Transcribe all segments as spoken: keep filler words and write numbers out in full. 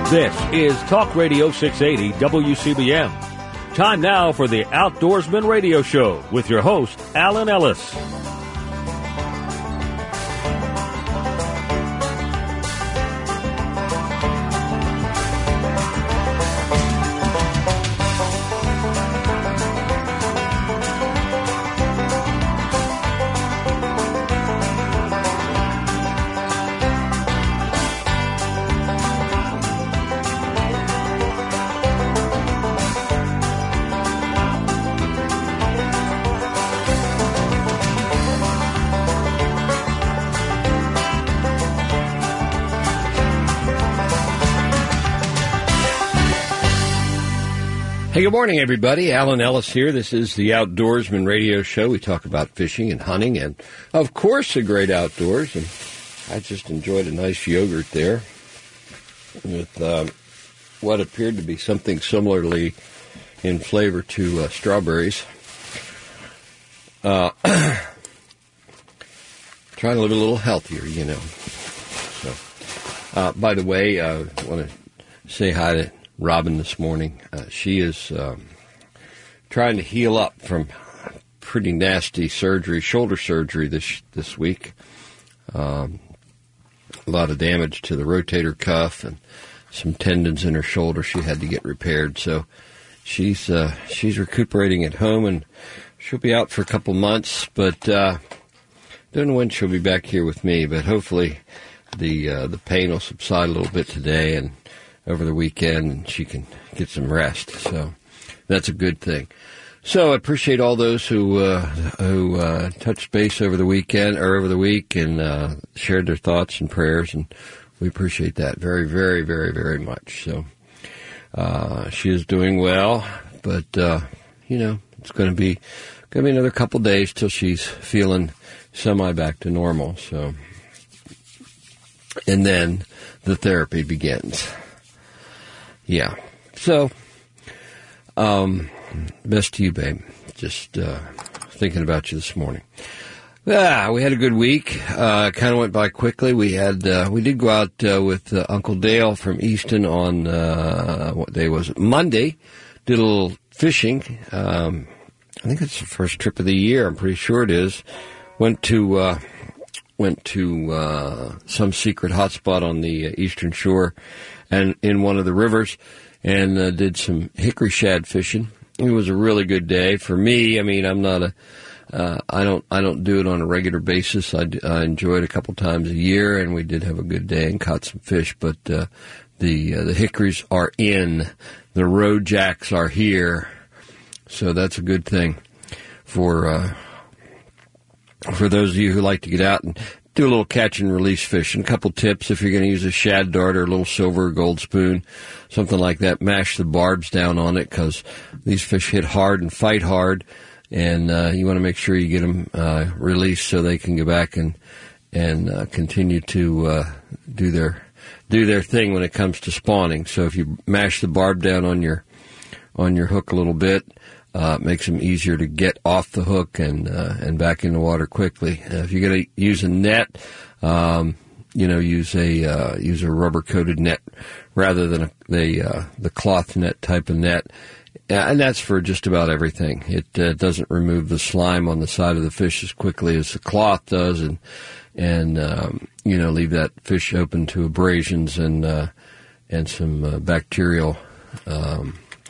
This is Talk Radio six eighty W C B M. Time now for the Outdoorsman Radio Show with your host, Alan Ellis. Hey, good morning, everybody. Alan Ellis here. This is the Outdoorsman Radio Show. We talk about fishing and hunting and, of course, the great outdoors. And I just enjoyed a nice yogurt there with um, what appeared to be something similarly in flavor to uh, strawberries. Uh, trying to live a little healthier, you know. So, uh, by the way, uh, I want to say hi to Robin this morning. Uh, she is um, trying to heal up from pretty nasty surgery, shoulder surgery this this week. Um, a lot of damage to the rotator cuff and some tendons in her shoulder she had to get repaired. So she's uh, she's recuperating at home, and she'll be out for a couple months. But uh, don't know when she'll be back here with me. But hopefully the uh, the pain will subside a little bit today and over the weekend, and she can get some rest. So that's a good thing. So I appreciate all those who uh, who uh, touched base over the weekend or over the week and uh, shared their thoughts and prayers, and we appreciate that very, very, very, very much. So uh, she is doing well, but uh, you know it's going to be going to be another couple days till she's feeling semi back to normal. So, and then the therapy begins. Yeah. So, um, best to you, babe. Just uh, thinking about you this morning. Yeah, we had a good week. Uh, kind of went by quickly. We had uh, we did go out uh, with uh, Uncle Dale from Easton on uh, what day was it? Monday. Did a little fishing. Um, I think it's the first trip of the year. I'm pretty sure it is. Went to uh, went to uh, some secret hotspot on the eastern shore and in one of the rivers, and uh, did some hickory shad fishing. It was a really good day for me. I mean, I'm not a, uh, I don't, I don't do it on a regular basis. I, I enjoy it a couple times a year, and we did have a good day and caught some fish. But uh, the uh, the hickories are in, the road jacks are here, so that's a good thing for uh, for those of you who like to get out and do a little catch and release fishing. A couple tips: if you're going to use a shad dart or a little silver or gold spoon, something like that, mash the barbs down on it, because these fish hit hard and fight hard, and uh, you want to make sure you get them uh, released so they can go back and and uh, continue to uh, do their do their thing when it comes to spawning. So if you mash the barb down on your on your hook a little bit, Uh, it makes them easier to get off the hook and uh, and back in the water quickly. Uh, if you're going to use a net, um, you know, use a uh, use a rubber coated net rather than a, the uh, the cloth net type of net, uh, and that's for just about everything. It uh, doesn't remove the slime on the side of the fish as quickly as the cloth does, and and um, you know, leave that fish open to abrasions and uh, and some uh, bacterial Um,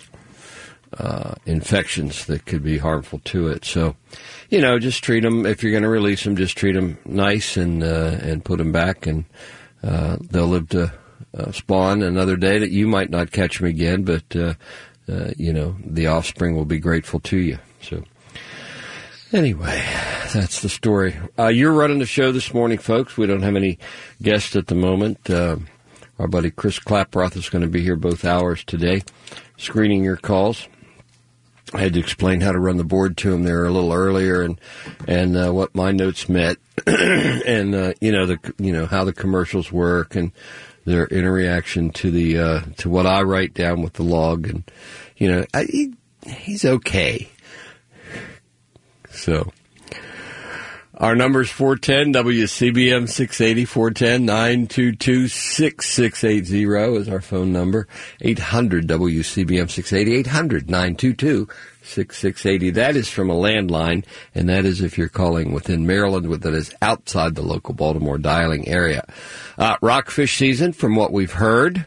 Uh, infections that could be harmful to it. So, you know, just treat them, if you're going to release them, just treat them nice and uh, and put them back, and uh, they'll live to uh, spawn another day that you might not catch them again, but, uh, uh, you know, the offspring will be grateful to you. So, anyway, that's the story. Uh, you're running the show this morning, folks. We don't have any guests at the moment. Uh, our buddy Chris Klaproth is going to be here both hours today, screening your calls. I had to explain how to run the board to him there a little earlier, and and uh, what my notes meant, and uh, you know the you know how the commercials work and their interaction to the uh, to what I write down with the log, and you know I, he, he's okay. So Our number is four one zero W C B M six eighty, four one zero, nine two two, six six eight zero is our phone number. eight hundred W C B M six eighty, eight hundred, nine two two, six six eight zero. That is from a landline, and that is if you're calling within Maryland, that is outside the local Baltimore dialing area. Uh, rockfish season, from what we've heard,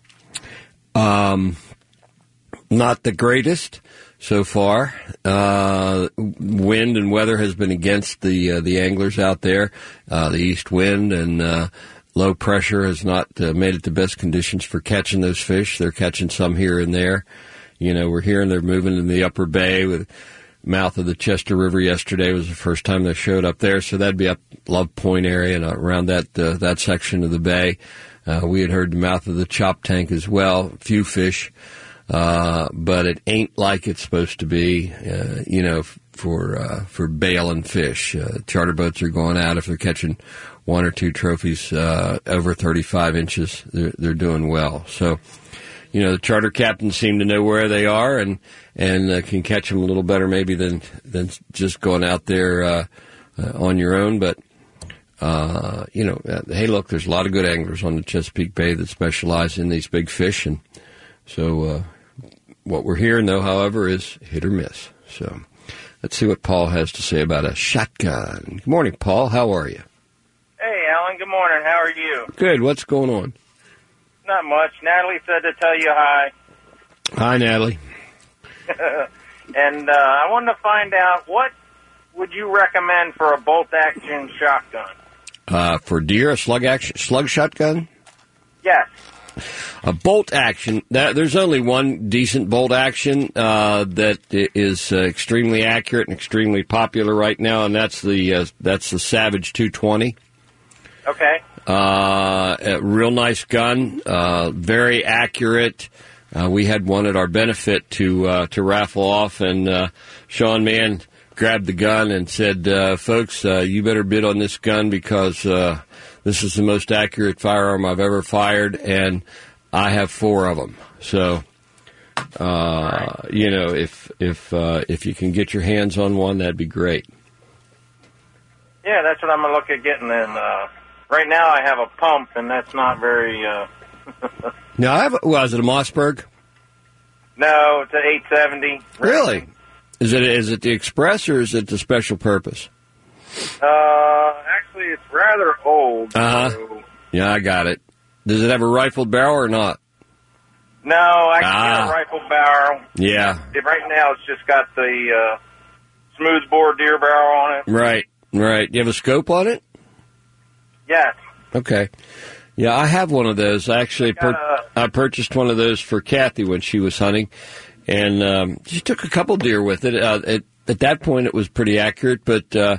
um, not the greatest so far. Uh, wind and weather has been against the uh, the anglers out there. Uh, the east wind and uh, low pressure has not uh, made it the best conditions for catching those fish. They're catching some here and there. You know, we're hearing they're moving in the upper bay. With mouth of the Chester River yesterday was the first time they showed up there, so that'd be up Love Point area and around that uh, that section of the bay. Uh, we had heard the mouth of the Chop Tank as well. Few fish. Uh, but it ain't like it's supposed to be, uh, you know, for, uh, for bailing fish. Uh, charter boats are going out if they're catching one or two trophies, uh, over thirty-five inches. They're, they're doing well. So, you know, the charter captains seem to know where they are and, and, uh, can catch them a little better maybe than, than just going out there, uh, uh on your own. But, uh, you know, uh, hey, look, there's a lot of good anglers on the Chesapeake Bay that specialize in these big fish. And so, uh, what we're hearing, though, however, is hit or miss. So let's see what Paul has to say about a shotgun. Good morning, Paul. How are you? Hey, Alan. Good morning. How are you? Good. What's going on? Not much. Natalie said to tell you hi. Hi, Natalie. And uh, I wanted to find out, what would you recommend for a bolt-action shotgun? Uh, for deer, a slug action, slug shotgun? Yes. A bolt action, that, there's only one decent bolt action uh, that is uh, extremely accurate and extremely popular right now, and that's the uh, that's the Savage two twenty. Okay. Uh, a real nice gun, uh, very accurate. Uh, we had one at our benefit to uh, to raffle off, and uh, Sean Mann grabbed the gun and said, uh, folks, uh, you better bid on this gun because uh, this is the most accurate firearm I've ever fired, and I have four of them. So, uh, right. you know, if if uh, if you can get your hands on one, that'd be great. Yeah, that's what I'm going to look at getting in. Uh, right now I have a pump, and that's not very... Uh... now, I have, a, well, is it a Mossberg? No, it's an eight seventy. Really? Is it is it the Express or is it the special purpose? Uh, actually, it's rather old. Uh-huh. So... Yeah, I got it. Does it have a rifled barrel or not? No, I can ah. get a rifled barrel. Yeah. It, right now, it's just got the uh, smooth bore deer barrel on it. Right, right. Do you have a scope on it? Yes. Okay. Yeah, I have one of those. I actually I, got, pur- I purchased one of those for Kathy when she was hunting, and um, she took a couple deer with it. Uh, it. At that point, it was pretty accurate, but uh,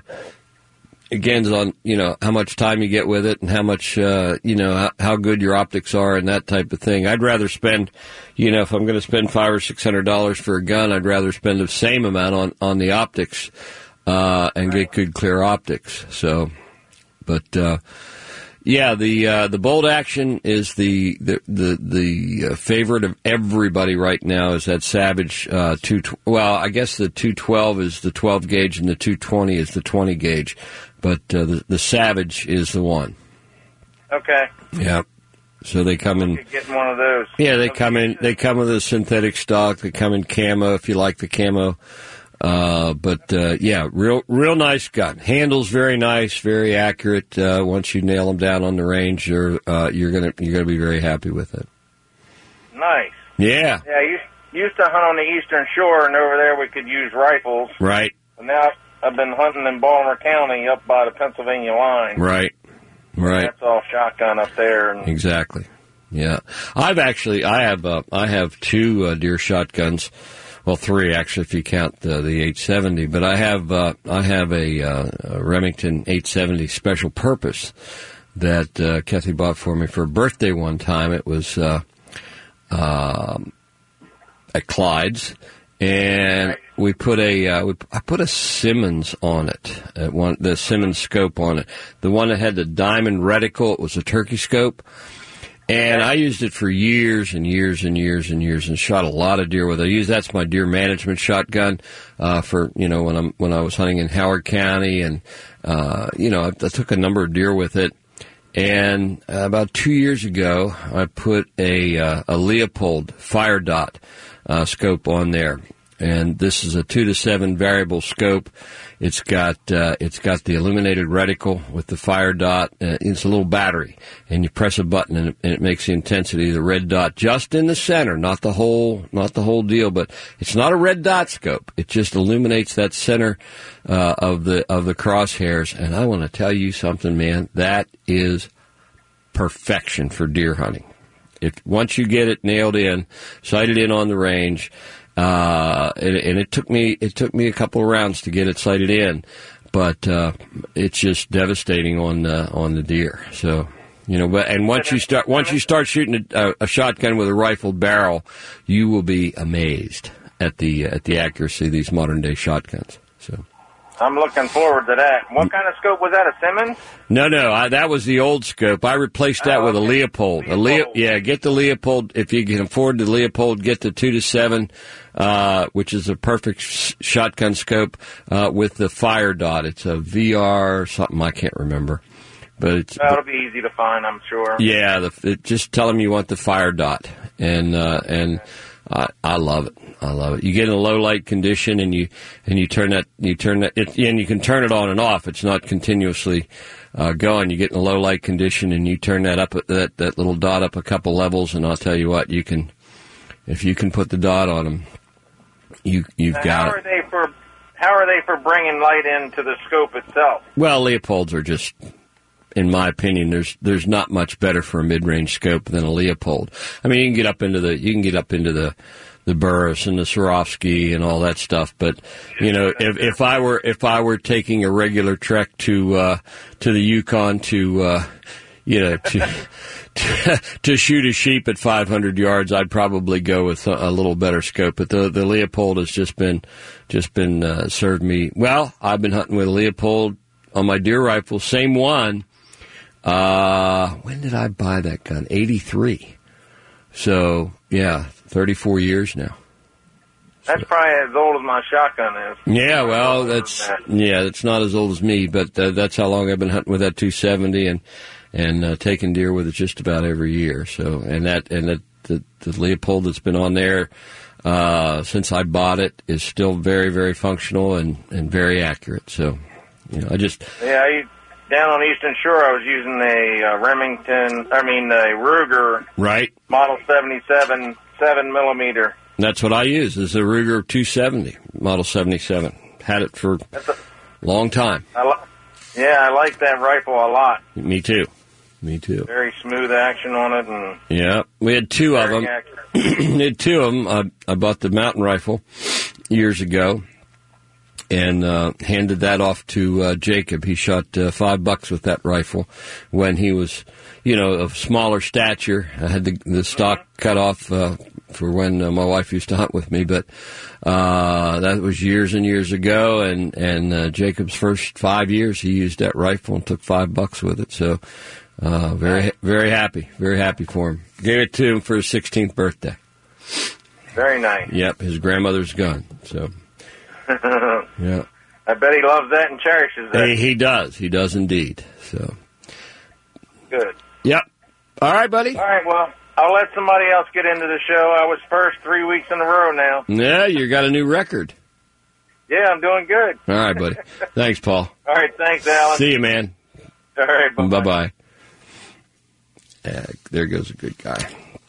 again, on you know how much time you get with it and how much uh, you know how, how good your optics are and that type of thing. I'd rather spend, you know, if I'm going to spend five or six hundred dollars for a gun, I'd rather spend the same amount on on the optics uh, and get good clear optics. So, but. Uh, Yeah, the uh, the bolt action is the the the, the uh, favorite of everybody right now. Is that Savage uh, two? Well, I guess the two twelve is the twelve gauge, and the two twenty is the twenty gauge. But uh, the the Savage is the one. Okay. Yeah. So they come in. Getting one of those. Yeah, they come in. They come with a synthetic stock. They come in camo if you like the camo. Uh, but, uh, yeah, real, real nice gun. Handles very nice, very accurate. Uh, once you nail them down on the range, you're, uh, you're gonna, you're gonna be very happy with it. Nice. Yeah. Yeah, I used, used to hunt on the Eastern Shore, and over there we could use rifles. Right. And now I've been hunting in Baltimore County up by the Pennsylvania line. Right. Right. That's all shotgun up there. And exactly. Yeah. I've actually, I have, uh, I have two, uh, deer shotguns. Well, three actually, if you count uh, the eight seventy. But I have uh, I have a, uh, a Remington eight seventy special purpose that uh, Kathy bought for me for a birthday one time. It was uh, uh, at Clyde's, and we put a uh, we, I put a Simmons on it. At one the Simmons scope on it. The one that had the diamond reticle. It was a turkey scope. And I used it for years and years and years and years and shot a lot of deer with it. I use that's my deer management shotgun uh, for you know when I'm when I was hunting in Howard County, and uh, you know I, I took a number of deer with it. And uh, about two years ago, I put a uh, a Leopold Fire Dot uh, scope on there. And this is a two to seven variable scope. It's got uh, it's got the illuminated reticle with the fire dot. Uh, it's a little battery, and you press a button, and it, and it makes the intensity of the red dot just in the center, not the whole not the whole deal. But it's not a red dot scope. It just illuminates that center uh, of the of the crosshairs. And I want to tell you something, man. That is perfection for deer hunting. If once you get it nailed in, sighted in on the range. Uh, and, and it took me, it took me a couple of rounds to get it sighted in, but, uh, it's just devastating on, uh, on the deer. So, you know, but, and once you start, once you start shooting a, a shotgun with a rifled barrel, you will be amazed at the, at the accuracy of these modern day shotguns. So. I'm looking forward to that. What kind of scope was that, a Simmons? No, no, I, that was the old scope. I replaced that oh, with okay. a Leopold. Leopold. A Leo, yeah, get the Leopold. If you can afford the Leopold, get the two to seven, uh, which is a perfect sh- shotgun scope, uh, with the fire dot. It's a V R something, I can't remember. But it's, that'll be easy to find, I'm sure. Yeah, the, it, just tell them you want the fire dot. And, uh, and, okay. I, I love it. I love it. You get in a low light condition, and you and you turn that you turn that it, and you can turn it on and off. It's not continuously uh, going. You get in a low light condition, and you turn that up that that little dot up a couple levels, and I'll tell you what, you can if you can put the dot on them, you you've now, got how it. Are they for how are they for bringing light into the scope itself? Well, Leopolds are just. In my opinion, there's there's not much better for a mid-range scope than a Leopold. I mean, you can get up into the you can get up into the the Burris and the Swarovski and all that stuff. But you know, if if I were if I were taking a regular trek to uh, to the Yukon to uh, you know to, to to shoot a sheep at five hundred yards, I'd probably go with a, a little better scope. But the the Leopold has just been just been uh, served me well. I've been hunting with a Leopold on my deer rifle, same one. Uh, when did I buy that gun? eighty-three. So, yeah, thirty-four years now. That's so. Probably as old as my shotgun is. Yeah, well, that's, yeah, it's not as old as me, but uh, that's how long I've been hunting with that two seventy and, and, uh, taking deer with it just about every year. So, and that, and that, the, the Leopold that's been on there, uh, since I bought it is still very, very functional and, and very accurate. So, you know, I just. Yeah, I, down on Eastern Shore, I was using a uh, Remington, I mean a Ruger, right? Model seventy-seven, seven millimeter. That's what I use. Is a Ruger two seventy, Model seventy-seven. Had it for a long time. I li- yeah, I like that rifle a lot. Me too. Me too. Very smooth action on it, and yeah, we had two of them. We had two of them. I, I bought the mountain rifle years ago. And uh, handed that off to uh, Jacob. He shot uh, five bucks with that rifle when he was, you know, of smaller stature. I had the, the stock cut off uh, for when uh, my wife used to hunt with me, but uh, that was years and years ago. And and uh, Jacob's first five years, he used that rifle and took five bucks with it. So uh, very very happy, very happy for him. Gave it to him for his sixteenth birthday. Very nice. Yep, his grandmother's gun. So. Yeah, I bet he loves that and cherishes that. He, he does. He does indeed. So good. Yep. All right, buddy. All right. Well, I'll let somebody else get into the show. I was first three weeks in a row now. Yeah, you got a new record. Yeah, I'm doing good. All right, buddy. Thanks, Paul. All right. Thanks, Alan. See you, man. All right. Bye bye. Bye. Uh, there goes a good guy.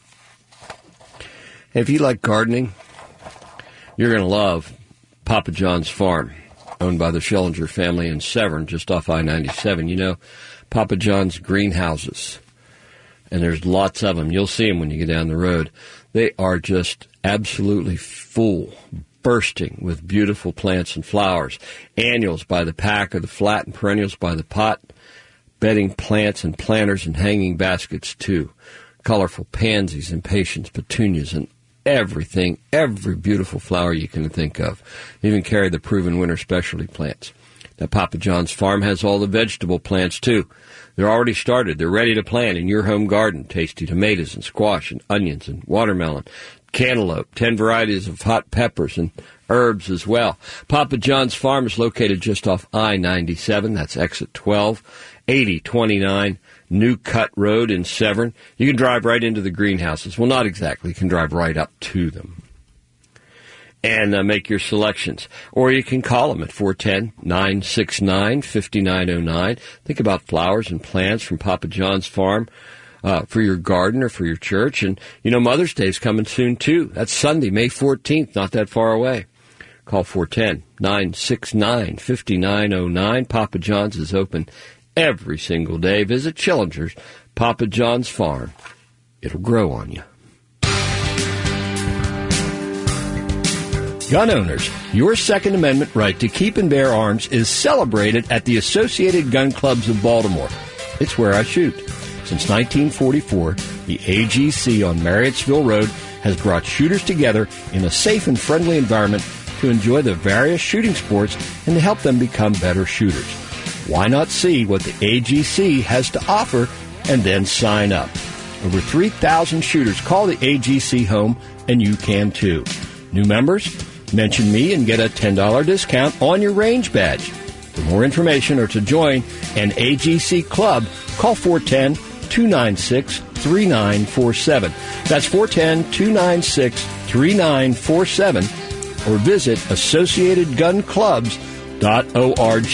If you like gardening, you're going to love Papa John's Farm, owned by the Schellinger family in Severn, just off I ninety-seven. You know, Papa John's greenhouses, and there's lots of them. You'll see them when you get down the road. They are just absolutely full, bursting with beautiful plants and flowers. Annuals by the pack or the flat, and perennials by the pot. Bedding plants and planters and hanging baskets, too. Colorful pansies, impatiens, petunias, and everything, every beautiful flower you can think of. Even carry the proven winter specialty plants. Now, Papa John's Farm has all the vegetable plants, too. They're already started. They're ready to plant in your home garden. Tasty tomatoes and squash and onions and watermelon, cantaloupe, ten varieties of hot peppers and herbs as well. Papa John's Farm is located just off I ninety-seven. That's exit twelve, eighty twenty-nine New Cut Road in Severn. You can drive right into the greenhouses. Well, not exactly. You can drive right up to them and uh, make your selections. Or you can call them at four one zero, nine six nine, five nine zero nine. Think about flowers and plants from Papa John's Farm uh, for your garden or for your church. And, you know, Mother's Day is coming soon, too. That's Sunday, May fourteenth, not that far away. Call four one zero, nine six nine, five nine zero nine. Papa John's is open every single day. Visit Schillinger's Papa John's Farm. It'll grow on you. Gun owners, your Second Amendment right to keep and bear arms is celebrated at the Associated Gun Clubs of Baltimore. It's where I shoot. Since nineteen forty-four, the A G C on Marriottsville Road has brought shooters together in a safe and friendly environment to enjoy the various shooting sports and to help them become better shooters. Why not see what the A G C has to offer and then sign up? Over three thousand shooters call the A G C home, and you can too. New members? Mention me and get a ten dollars discount on your range badge. For more information or to join an A G C club, call four one zero, two nine six, three nine four seven. That's four one zero, two nine six, three nine four seven or visit associated gun clubs dot org.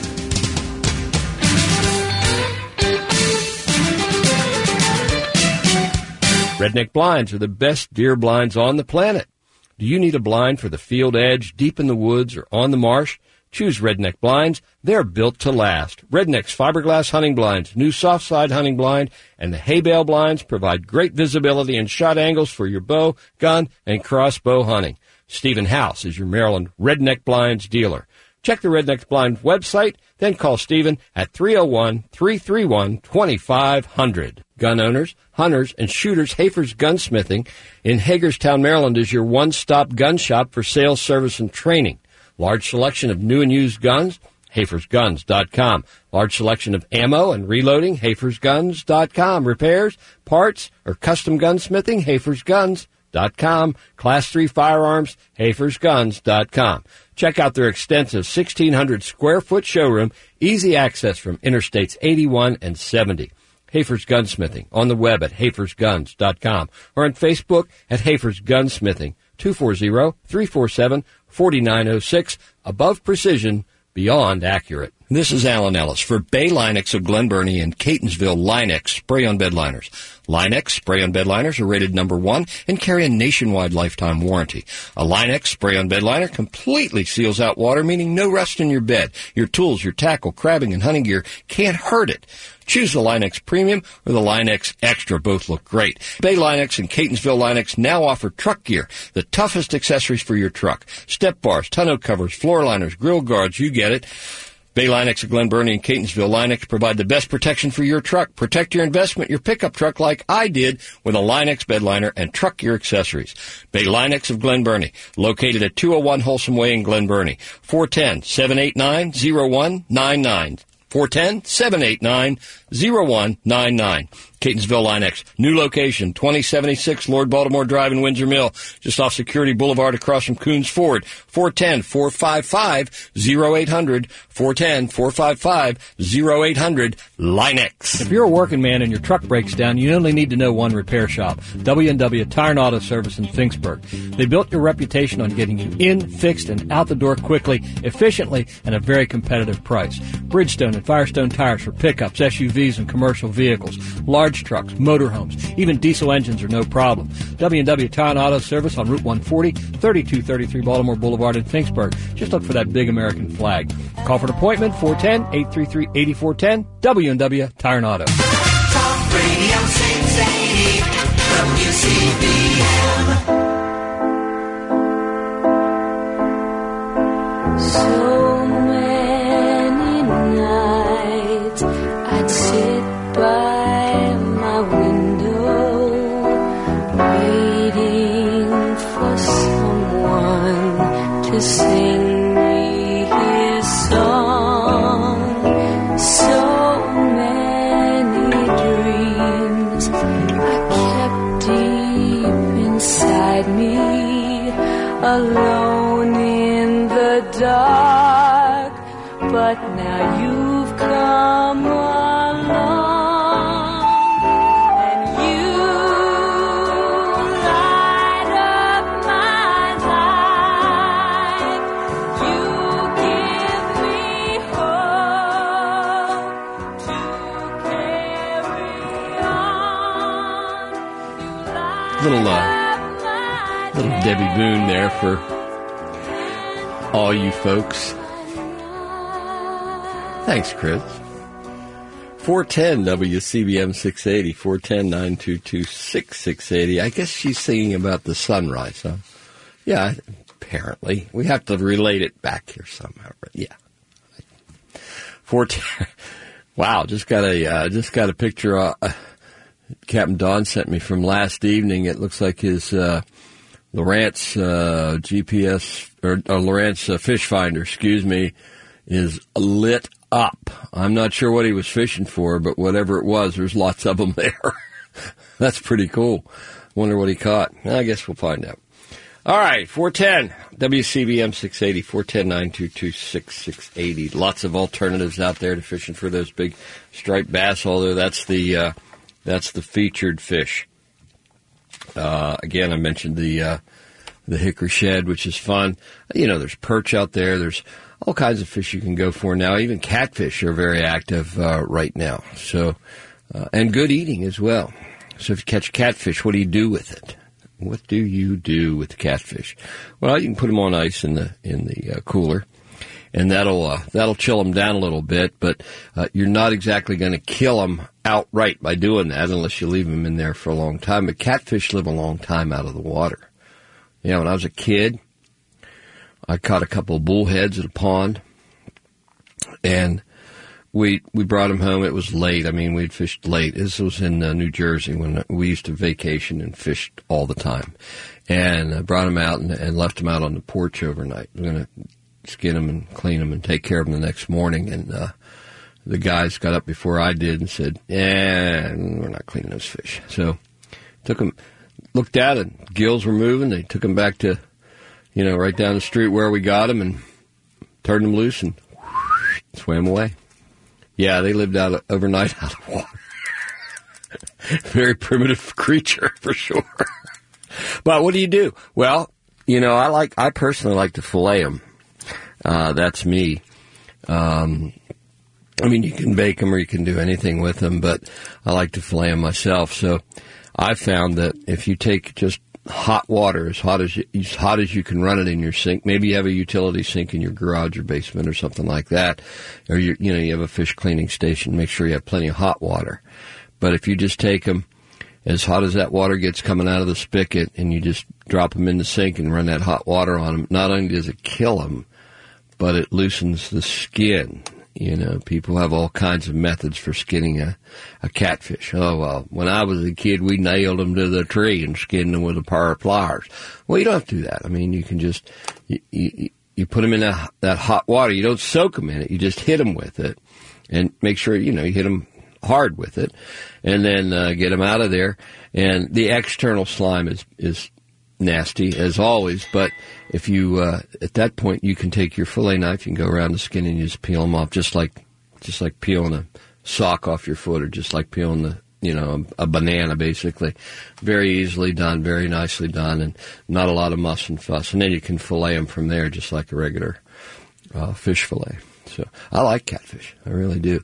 Redneck blinds are the best deer blinds on the planet. Do you need a blind for the field edge, deep in the woods, or on the marsh? Choose Redneck blinds. They're built to last. Redneck's fiberglass hunting blinds, new soft side hunting blind, and the hay bale blinds provide great visibility and shot angles for your bow, gun, and crossbow hunting. Stephen House is your Maryland Redneck blinds dealer. Check the Redneck Blind website, then call Stephen at three oh one, three three one, two five zero zero. Gun owners, hunters, and shooters, Hafer's Gunsmithing in Hagerstown, Maryland is your one-stop gun shop for sales, service, and training. Large selection of new and used guns, Hafers Guns dot com. Large selection of ammo and reloading, Hafers Guns dot com. Repairs, parts, or custom gunsmithing, Hafers Guns dot com. Class three firearms, Hafers Guns dot com. Check out their extensive sixteen hundred square foot showroom, easy access from Interstates eighty-one and seventy. Hafer's Gunsmithing on the web at Hafers Guns dot com or on Facebook at Hafer's Gunsmithing, two four zero, three four seven, four nine zero six. Above precision, beyond accurate. This is Alan Ellis for Bay Linex of Glen Burnie and Catonsville Linex spray-on bed liners. Linex spray-on bed liners are rated number one and carry a nationwide lifetime warranty. A Linex spray-on bed liner completely seals out water, meaning no rust in your bed. Your tools, your tackle, crabbing, and hunting gear can't hurt it. Choose the Linex Premium or the Linex Extra. Both look great. Bay Linex and Catonsville Linex now offer truck gear, the toughest accessories for your truck. Step bars, tonneau covers, floor liners, grill guards, you get it. Bay Linex of Glen Burnie and Catonsville Linex provide the best protection for your truck. Protect your investment, your pickup truck like I did with a Linex bed liner and truck gear accessories. Bay Linex of Glen Burnie, located at two oh one Wholesome Way in Glen Burnie. four one zero, seven eight nine, zero one nine nine. four one zero, seven eight nine, zero one nine nine. Catonsville Linex, new location, twenty seventy-six Lord Baltimore Drive in Windsor Mill, just off Security Boulevard across from Coons Ford. four one zero, four five five, zero eight hundred. four one zero, four five five, zero eight hundred. Linex. If you're a working man and your truck breaks down, you only need to know one repair shop, W and W Tire and Auto Service in Finksburg. They built your reputation on getting you in, fixed, and out the door quickly, efficiently, and at a very competitive price. Bridgestone and Firestone tires for pickups, S U Vs, and commercial vehicles, large trucks, motorhomes, even diesel engines are no problem. W and W Tire and Auto Service on Route one forty, thirty-two thirty-three Baltimore Boulevard in Finksburg. Just look for that big American flag. Call for an appointment, four one zero, eight three three, eight four one zero, W and W Tire and Auto. Talk Radio six eighty, W C B M. So many nights I'd sit by my window, waiting for someone to sing me his song. I kept deep inside me, alone in the dark. But now you've come along. Little, uh, little Debbie Boone there for all you folks. Thanks, Chris. four ten W C B M six eighty, four one zero, nine two two, six six eight zero. I guess she's singing about the sunrise, huh? Yeah, apparently. We have to relate it back here somehow, but yeah. four ten Wow, just got a, uh, just got a picture, uh, Captain Don sent me from last evening. It looks like his uh, Lowrance uh, G P S, or, or Lowrance uh, fish finder, excuse me, is lit up. I'm not sure what he was fishing for, but whatever it was, there's lots of them there. That's pretty cool. Wonder what he caught. I guess we'll find out. All right, four ten W C B M six eighty, four one zero, nine two two, six six eight zero. Lots of alternatives out there to fishing for those big striped bass, although that's the... Uh, That's the featured fish. Uh, again, I mentioned the uh, the hickory shad, which is fun. You know, there's perch out there. There's all kinds of fish you can go for now. Even catfish are very active uh, right now. So, uh, and good eating as well. So if you catch catfish, what do you do with it? What do you do with the catfish? Well, you can put them on ice in the in the uh, cooler. And that'll uh, that'll chill them down a little bit, but uh, you're not exactly going to kill them outright by doing that unless you leave them in there for a long time. But catfish live a long time out of the water. You know, when I was a kid, I caught a couple of bullheads at a pond, and we we brought them home. It was late. I mean, we'd fished late. This was in uh, New Jersey when we used to vacation and fished all the time. And I brought them out and, and left them out on the porch overnight. We're going to skin them and clean them and take care of them the next morning. And uh, the guys got up before I did and said, "Yeah, we're not cleaning those fish." So took them, looked at it, gills were moving. They took them back to, you know, right down the street where we got them and turned them loose and whoosh, swam away. Yeah, they lived out of, overnight out of water. Very primitive creature for sure. But what do you do? Well, you know, I like, I personally like to fillet them. Uh, that's me. Um, I mean, you can bake them or you can do anything with them, but I like to fillet them myself. So I found that if you take just hot water, as hot as you, as hot as you can run it in your sink, maybe you have a utility sink in your garage or basement or something like that, or you, you know, you have a fish cleaning station, make sure you have plenty of hot water. But if you just take them as hot as that water gets coming out of the spigot and you just drop them in the sink and run that hot water on them, not only does it kill them, but it loosens the skin. You know, people have all kinds of methods for skinning a, a catfish. Oh, well, when I was a kid, we nailed them to the tree and skinned them with a pair of pliers. Well, you don't have to do that. I mean, you can just, you, you, you put them in that, that hot water. You don't soak them in it. You just hit them with it and make sure, you know, you hit them hard with it and then uh, get them out of there. And the external slime is, is nasty as always, but if you uh, at that point you can take your fillet knife, you can go around the skin and you just peel them off, just like just like peeling a sock off your foot, or just like peeling the you know a, a banana, basically. Very easily done, very nicely done, and not a lot of muss and fuss. And then you can fillet them from there, just like a regular uh, fish fillet. So I like catfish, I really do.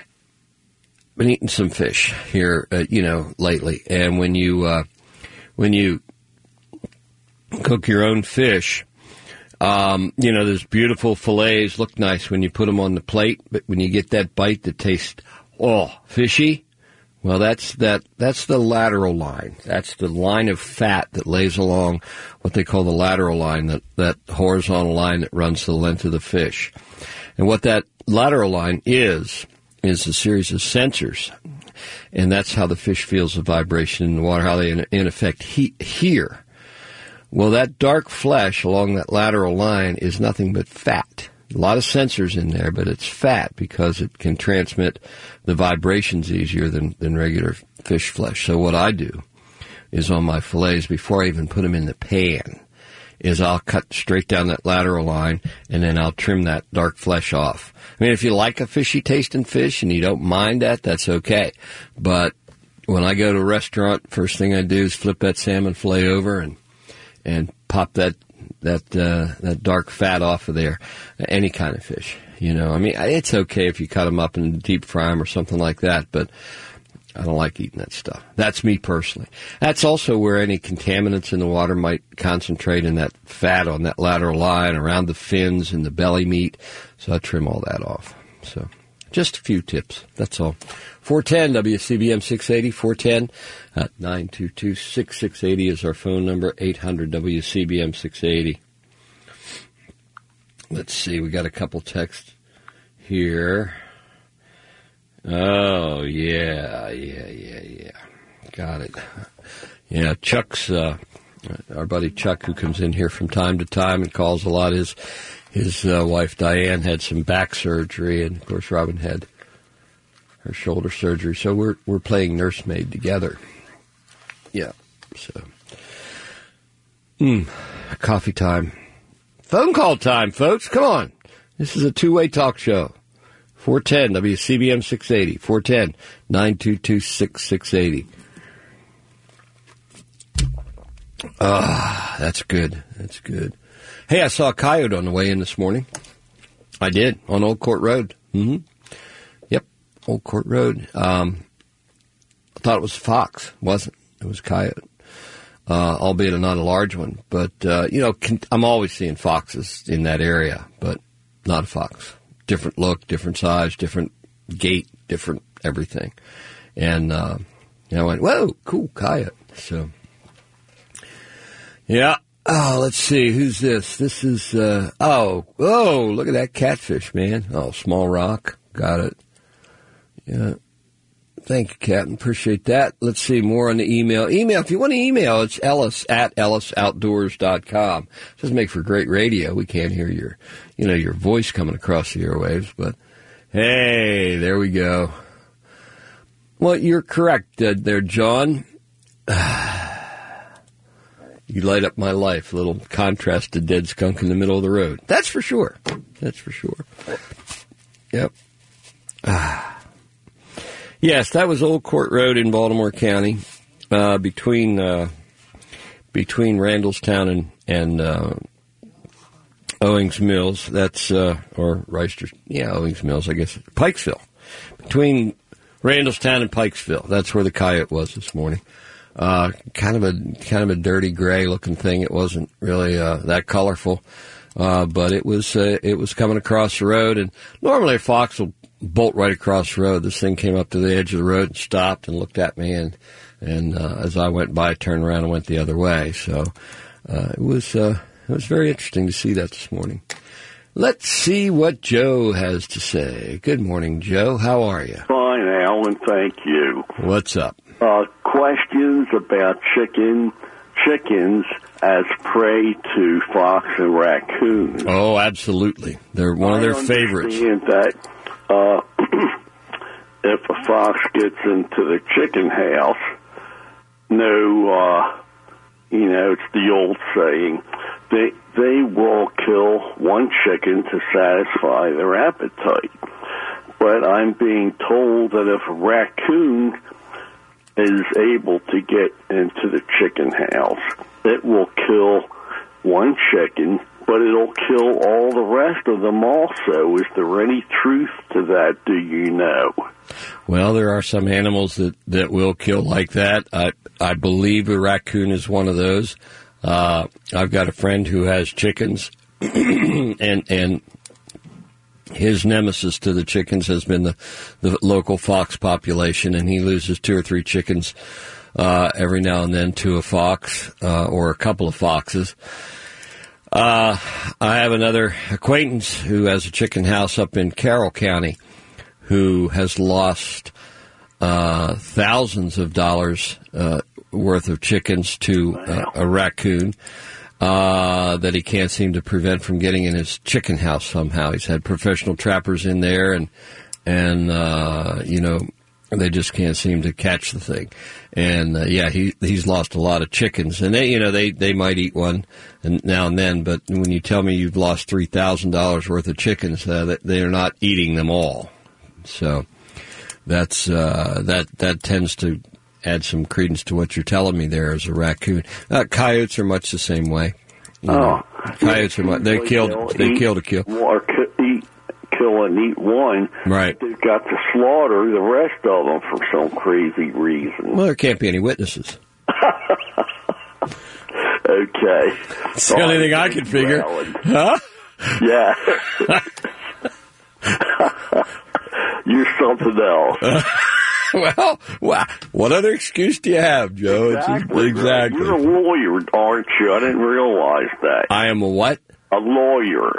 Been eating some fish here, uh, you know, lately, and when you uh, when you cook your own fish, um, you know, those beautiful fillets look nice when you put them on the plate, but when you get that bite that tastes, oh, fishy, well, that's that that's the lateral line. That's the line of fat that lays along what they call the lateral line, that, that horizontal line that runs the length of the fish. And what that lateral line is, is a series of sensors. And that's how the fish feels the vibration in the water, how they, in, in effect, he, hear. Well, that dark flesh along that lateral line is nothing but fat. A lot of sensors in there, but it's fat because it can transmit the vibrations easier than, than regular fish flesh. So what I do is on my fillets, before I even put them in the pan, is I'll cut straight down that lateral line, and then I'll trim that dark flesh off. I mean, if you like a fishy tasting fish and you don't mind that, that's okay. But when I go to a restaurant, first thing I do is flip that salmon fillet over and and pop that that uh, that dark fat off of there. Any kind of fish, you know. I mean, it's okay if you cut them up and deep fry them or something like that, but I don't like eating that stuff. That's me personally. That's also where any contaminants in the water might concentrate in that fat on that lateral line, around the fins and the belly meat. So I trim all that off. So just a few tips. That's all. four ten W C B M six eighty, four ten, nine two two, six six eight zero is our phone number, eight hundred W C B M six eighty. Let's see, we got a couple texts here. Oh, yeah, yeah, yeah, yeah. Got it. Yeah, Chuck's, uh, our buddy Chuck, who comes in here from time to time and calls a lot, his his uh, wife Diane had some back surgery, and of course Robin had her shoulder surgery, so we're we're playing nursemaid together. Yeah, so. Mm, coffee time. Phone call time, folks. Come on. This is a two-way talk show. four ten W C B M six eighty, four ten, nine two two, six six eight zero. Ah, that's good. That's good. Hey, I saw a coyote on the way in this morning. I did, on Old Court Road. Mm-hmm. Yep, Old Court Road. Um, I thought it was a fox. It wasn't. It was a coyote. Uh, albeit not a large one. But, uh, you know, I'm always seeing foxes in that area, but not a fox. Different look, different size, different gait, different everything. And, uh, you know, I went, whoa, cool coyote. So, yeah. Oh, let's see. Who's this? This is, uh, oh, oh, look at that catfish, man. Oh, small rock. Got it. Yeah. Thank you, Captain. Appreciate that. Let's see more on the email. Email, if you want to email, it's ellis at ellis outdoors dot com. It doesn't make for great radio. We can't hear your, you know, your voice coming across the airwaves, but hey, there we go. Well, you're correct uh, there, John. You light up my life. A little contrast to dead skunk in the middle of the road. That's for sure. That's for sure. Yep. Ah. Yes, that was Old Court Road in Baltimore County, uh, between uh, between Randallstown and and uh, Owings Mills. That's uh, or Reister, yeah, Owings Mills, I guess. Pikesville, between Randallstown and Pikesville. That's where the coyote was this morning. Uh, kind of a kind of a dirty gray looking thing. It wasn't really uh, that colorful, uh, but it was uh, it was coming across the road. And normally a fox will bolt right across the road. This thing came up to the edge of the road and stopped and looked at me, and and uh, as I went by, turned around and went the other way. So uh, it was uh, it was very interesting to see that this morning. Let's see what Joe has to say. Good morning, Joe. How are you? Fine, Alan. Thank you. What's up? Uh, questions about chicken chickens as prey to fox and raccoon. Oh, absolutely. They're one of their I favorites. understand that uh, if a fox gets into the chicken house, no, uh, you know, it's the old saying, they they will kill one chicken to satisfy their appetite. But I'm being told that if a raccoon is able to get into the chicken house, it will kill one chicken, but it'll kill all the rest of them also. Is there any truth to that, do you know? Well, there are some animals that, that will kill like that. I I believe a raccoon is one of those. Uh, I've got a friend who has chickens, and and his nemesis to the chickens has been the, the local fox population, and he loses two or three chickens uh, every now and then to a fox uh, or a couple of foxes. Uh, I have another acquaintance who has a chicken house up in Carroll County who has lost uh, thousands of dollars uh, worth of chickens to uh, a raccoon. uh, that he can't seem to prevent from getting in his chicken house somehow. He's had professional trappers in there, and and uh, you know, they just can't seem to catch the thing. And uh, yeah, he he's lost a lot of chickens, and they you know they, they might eat one and now and then, but when you tell me you've lost three thousand dollars worth of chickens, uh, they are not eating them all. So that's uh, that that tends to add some credence to what you're telling me there as a raccoon. Uh, coyotes are much the same way. You know, Oh, coyotes are much, they Well, killed they'll they eat kill to kill. Or ki- eat, kill and eat one. Right. They've got to slaughter the rest of them for some crazy reason. Well, there can't be any witnesses. Okay. It's the only thing I can figure. Huh? Yeah. You're something else. Well, wha- what other excuse do you have, Joe? It's just- Exactly. exactly. You're a lawyer, aren't you? I didn't realize that. I am a what? A lawyer.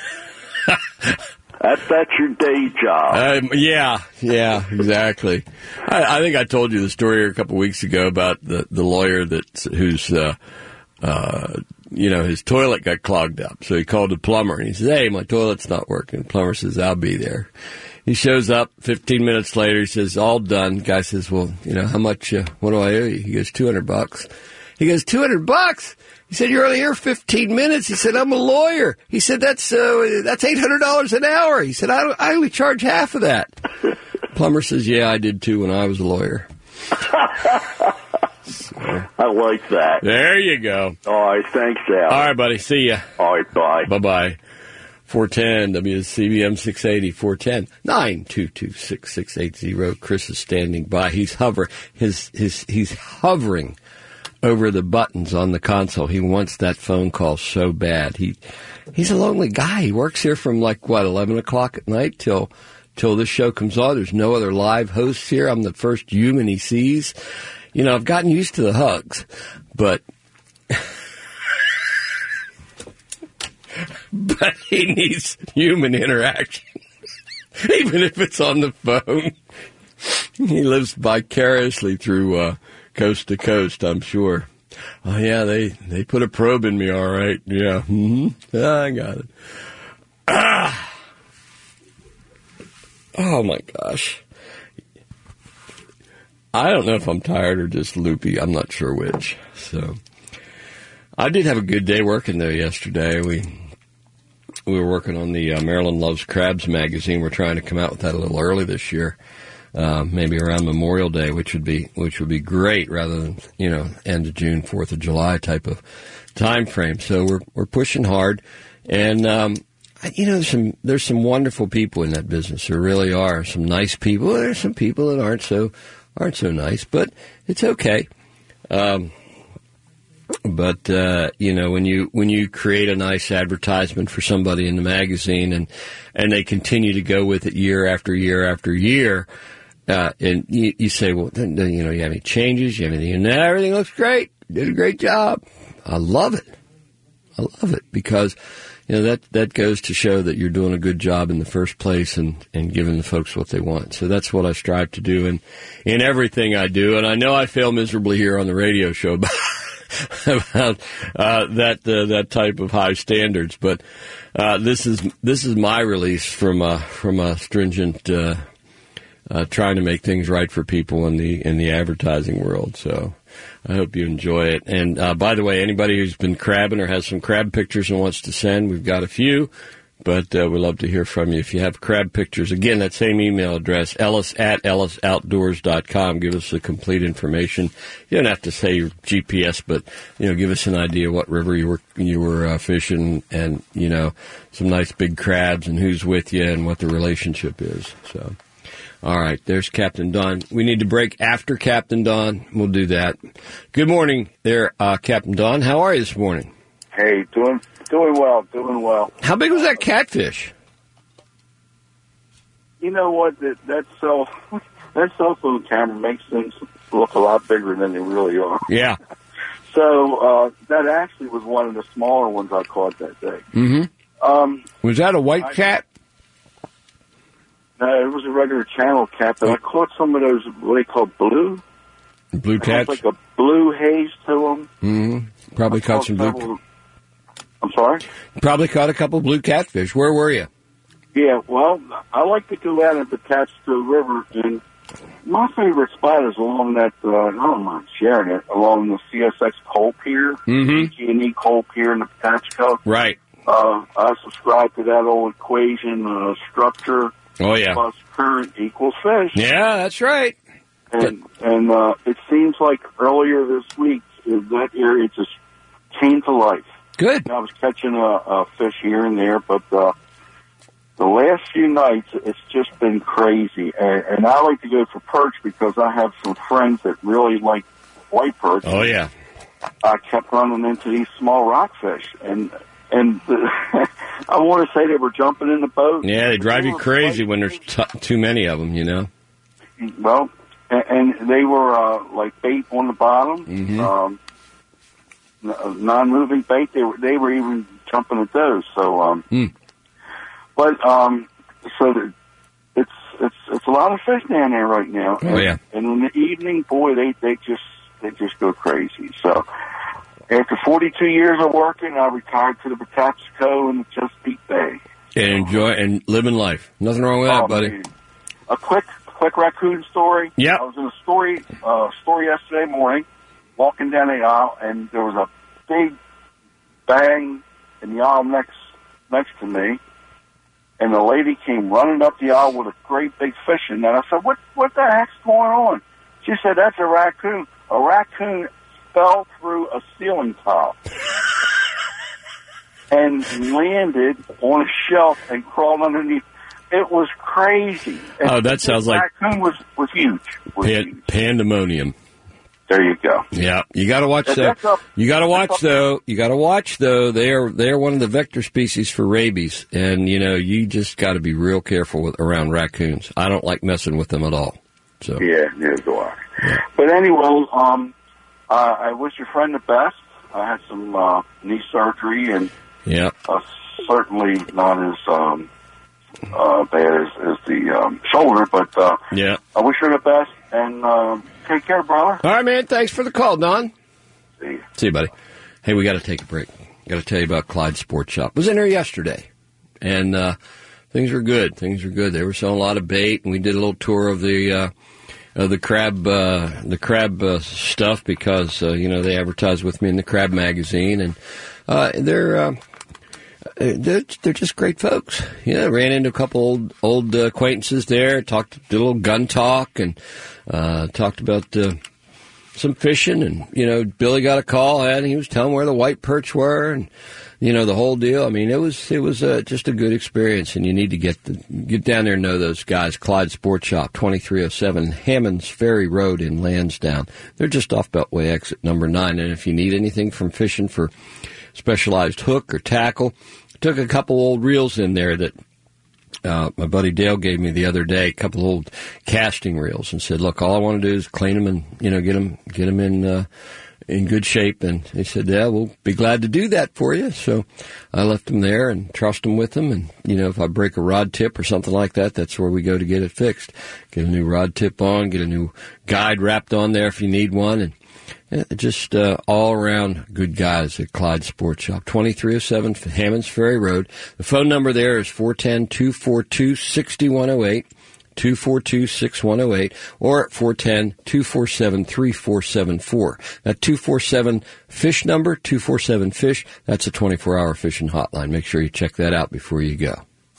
That, that's your day job. Um, yeah, yeah, exactly. I, I think I told you the story a couple of weeks ago about the, the lawyer that who's, uh, uh, you know, his toilet got clogged up. So he called the plumber and he says, "Hey, my toilet's not working." The plumber says, "I'll be there." He shows up. Fifteen minutes later, he says, "All done." Guy says, "Well, you know, how much? Uh, what do I owe you?" He goes, two hundred bucks. He goes, two hundred bucks. He said, "You're only here fifteen minutes." He said, "I'm a lawyer." He said, "That's uh, that's eight hundred dollars an hour." He said, I, don't, "I only charge half of that." Plumber says, "Yeah, I did too when I was a lawyer." So, I like that. there you go. All right, thanks, Al. All right, buddy. See ya. All right, bye. Bye bye. four ten W C B M six eighty, four ten nine two two six six eight zero. Chris is standing by. He's hover his his he's hovering over the buttons on the console. He wants that phone call so bad. He he's a lonely guy. He works here from like what, eleven o'clock at night till till this show comes on. There's no other live hosts here. I'm the first human he sees. You know, I've gotten used to the hugs, but but he needs human interaction, even if it's on the phone. He lives vicariously through uh, coast to coast, I'm sure. Oh, yeah, they, they put a probe in me, all right. Yeah, mm-hmm. Yeah, I got it. Ah. Oh, my gosh. I don't know if I'm tired or just loopy. I'm not sure which. So I did have a good day working, though, yesterday. We... We were working on the uh, Maryland Loves Crabs magazine. We're trying to come out with that a little early this year, uh, maybe around Memorial Day, which would be which would be great, rather than you know end of June, Fourth of July type of time frame. So we're we're pushing hard, and um, you know there's some there's some wonderful people in that business. There really are some nice people. There's some people that aren't so aren't so nice, but it's okay. Um, But, uh, you know, when you, when you create a nice advertisement for somebody in the magazine and, and they continue to go with it year after year after year, uh, and you, you say, well, then, then, you know, you have any changes? You have anything? No, everything looks great. You did a great job. I love it. I love it because, you know, that, that goes to show that you're doing a good job in the first place and, and giving the folks what they want. So that's what I strive to do in, in everything I do. And I know I fail miserably here on the radio show about about uh, that uh, that type of high standards, but uh, this is this is my release from a from a stringent uh, uh, trying to make things right for people in the in the advertising world. So I hope you enjoy it. And uh, by the way, anybody who's been crabbing or has some crab pictures and wants to send, we've got a few. But uh, we'd love to hear from you. If you have crab pictures, again, that same email address, ellis at ellis outdoors dot com. Give us the complete information. You don't have to say your G P S, but, you know, give us an idea what river you were you were uh, fishing and, you know, some nice big crabs and who's with you and what the relationship is. So, all right, there's Captain Don. We need to break after Captain Don. We'll do that. Good morning there, uh, Captain Don. How are you this morning? Hey, doing doing well, doing well. How big was that catfish? You know what? That that cell that cell phone camera makes things look a lot bigger than they really are. Yeah. So uh, that actually was one of the smaller ones I caught that day. Mm-hmm. Um, was that a white I, cat? No, it was a regular channel cat, but I caught some of those what they call blue. Blue cats? Like a blue haze to them. Mm-hmm. Probably caught some blue. Several, I'm sorry? Probably caught a couple blue catfish. Where were you? Yeah, well, I like to go out and attach to the river, and my favorite spot is along that, uh, I don't mind sharing it, along the C S X coal pier, Mm-hmm. G and E coal pier in the Patachco. Right. Uh, I subscribe to that old equation, uh, structure Oh, yeah. plus current equals fish. Yeah, that's right. And, and uh, it seems like earlier this week, uh, that area just came to life. Good. I was catching a, a fish here and there, but uh, the last few nights, it's just been crazy. And, and I like to go for perch because I have some friends that really like white perch. Oh, yeah. I kept running into these small rockfish, and and the, I want to say they were jumping in the boat. Yeah, they drive They you were crazy fighting. when there's t- too many of them, you know? Well, and, and they were uh, like bait on the bottom, Mhm. um, n- non-moving bait. They were they were even jumping at those. So, um, Hmm. but um, so the, it's it's it's a lot of fish down there right now. Oh, yeah. And in the evening, boy, they they just they just go crazy. So. After forty-two years of working, I retired to the Patapsco in the Chesapeake Bay. And enjoy and living life. Nothing wrong with that, Oh, buddy. man. A quick, quick raccoon story. Yep. I was in a story, uh, story yesterday morning, walking down the aisle, and there was a big bang in the aisle next next to me, and the lady came running up the aisle with a great big fish in there. I said, "What, what the heck's going on?" She said, "That's a raccoon. A raccoon fell through a ceiling tile." And landed on a shelf and crawled underneath. It was crazy. And Oh, that sounds the like raccoon was was huge. Was pan- huge. pandemonium. There you go. Yeah, you got to watch And though. that's up- You got to watch that's up- though. You got to watch though. They are they are one of the vector species for rabies, and you know you just got to be real careful with around raccoons. I don't like messing with them at all. So Yeah, neither do I. But anyway, um, uh, I wish your friend the best. I had some uh, knee surgery, and yeah, uh, certainly not as um, uh, bad as, as the um, shoulder. But uh, yeah. I wish her the best, and uh, take care, brother. All right, man. Thanks for the call, Don. See you. See you, buddy. Hey, we got to take a break. Got to tell you about Clyde Sports Shop. Was in there yesterday, and uh, things were good. Things were good. They were selling a lot of bait, and we did a little tour of the uh, of the crab uh, the crab uh, stuff because uh, you know they advertised with me in the Crab magazine, and uh, they're. Uh, They're, they're just great folks. Yeah, ran into a couple old old uh, acquaintances there. Talked, did a little gun talk, and uh, talked about uh, some fishing. And you know, Billy got a call, and he was telling where the white perch were, and you know the whole deal. I mean, it was it was uh, just a good experience, and you need to get the, get down there and know those guys. Clyde Sports Shop, twenty-three oh seven Hammonds Ferry Road in Lansdowne. They're just off Beltway exit number nine. And if you need anything from fishing for specialized hook or tackle, took a couple old reels in there that uh, my buddy Dale gave me the other day, a couple old casting reels, and said, "Look, all I want to do is clean them and you know get them get them in uh, in good shape." And he said, "Yeah, we'll be glad to do that for you." So I left them there and trust them with them. And you know, if I break a rod tip or something like that, that's where we go to get it fixed. Get a new rod tip on, get a new guide wrapped on there if you need one, and just uh, all-around good guys at Clyde Sports Shop, twenty-three oh seven Hammonds Ferry Road. The phone number there is four one zero, two four two, six one zero eight, two four two, six one zero eight, or at four one zero, two four seven, three four seven four. That two four seven FISH number, two four seven FISH, that's a twenty-four hour fishing hotline. Make sure you check that out before you go.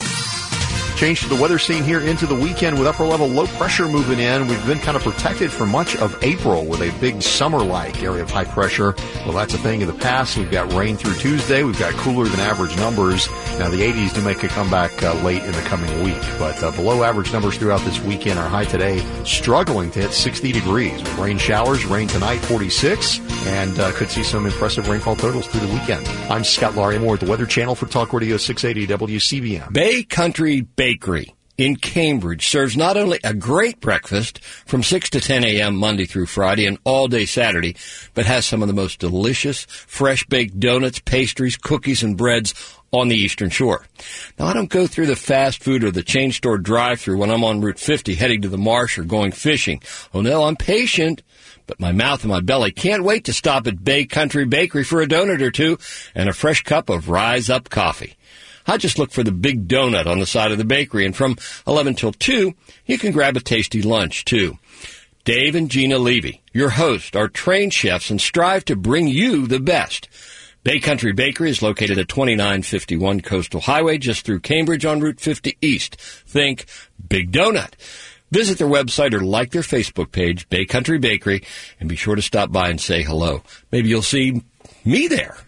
Change to the weather scene here into the weekend with upper-level low pressure moving in. We've been kind of protected for much of April with a big summer-like area of high pressure. Well, that's a thing of the past. We've got rain through Tuesday. We've got cooler than average numbers. Now, the eighties do make a comeback uh, late in the coming week, but uh, below average numbers throughout this weekend. Our high today struggling to hit sixty degrees with rain showers. Rain tonight, forty-six, and uh, could see some impressive rainfall totals through the weekend. I'm Scott Laurie Moore at the Weather Channel for Talk Radio six eighty W C B M. Bay Country Bakery in Cambridge serves not only a great breakfast from six to ten a.m. Monday through Friday and all day Saturday, but has some of the most delicious fresh-baked donuts, pastries, cookies, and breads on the Eastern Shore. Now, I don't go through the fast food or the chain store drive-thru when I'm on Route fifty heading to the marsh or going fishing. Oh, no, I'm patient. but my mouth and my belly can't wait to stop at Bay Country Bakery for a donut or two and a fresh cup of Rise Up coffee. I just look for the big donut on the side of the bakery, and from eleven till two, you can grab a tasty lunch, too. Dave and Gina Levy, your hosts, are trained chefs and strive to bring you the best. Bay Country Bakery is located at twenty-nine fifty-one Coastal Highway, just through Cambridge on Route fifty East. Think Big Donut. Visit their website or like their Facebook page, Bay Country Bakery, and be sure to stop by and say hello. Maybe you'll see me there.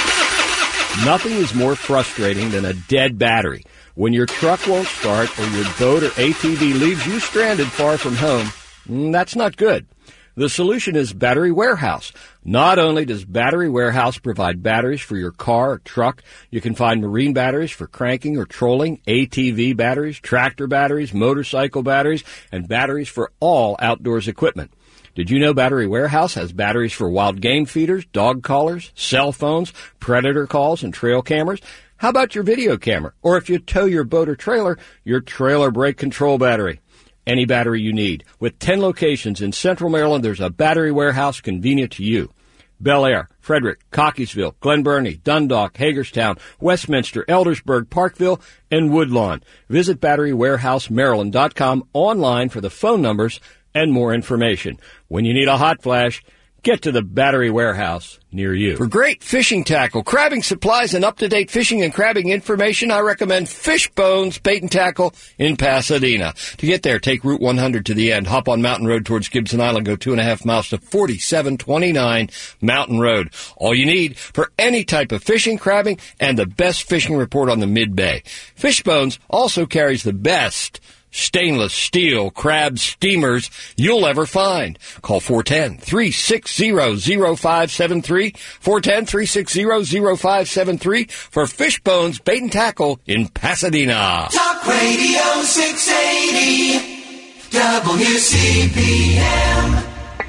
Nothing is more frustrating than a dead battery. When your truck won't start or your boat or A T V leaves you stranded far from home, that's not good. The solution is Battery Warehouse. Not only does Battery Warehouse provide batteries for your car or truck, you can find marine batteries for cranking or trolling, A T V batteries, tractor batteries, motorcycle batteries, and batteries for all outdoors equipment. Did you know Battery Warehouse has batteries for wild game feeders, dog collars, cell phones, predator calls, and trail cameras? How about your video camera? Or if you tow your boat or trailer, your trailer brake control battery. Any battery you need. With ten locations in Central Maryland, there's a Battery Warehouse convenient to you. Bel Air, Frederick, Cockeysville, Glen Burnie, Dundalk, Hagerstown, Westminster, Eldersburg, Parkville, and Woodlawn. Visit battery warehouse maryland dot com online for the phone numbers and more information. When you need a hot flash, get to the Battery Warehouse near you. For great fishing tackle, crabbing supplies, and up-to-date fishing and crabbing information, I recommend Fishbones Bait and Tackle in Pasadena. To get there, take Route one hundred to the end, hop on Mountain Road towards Gibson Island, go two and a half miles to forty-seven twenty-nine Mountain Road. All you need for any type of fishing, crabbing, and the best fishing report on the Mid-Bay. Fishbones also carries the best stainless steel crab steamers you'll ever find. Call four one zero, three six zero, zero five seven three, four one zero, three six zero, zero five seven three for Fishbones Bait and Tackle in Pasadena. Talk Radio six eighty, W C B M.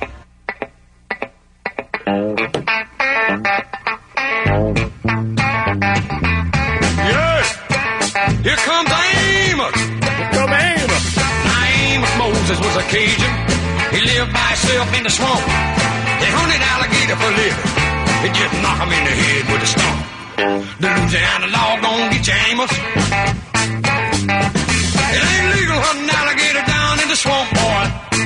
Yeah, here comes Amos. Come Amos. Now Amos Moses was a Cajun. He lived by himself in the swamp. They hunted alligator for living. They just knock him in the head with a stump. The Louisiana law gon' get you, Amos. It ain't legal hunting alligator down in the swamp, boy.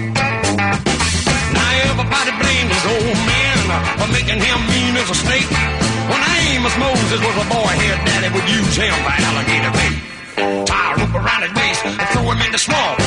Now everybody blames his old man for making him mean as a snake. When Amos Moses was a boy, his daddy would use him for alligator bait. Tie a rope around his waist and throw him in the swamp.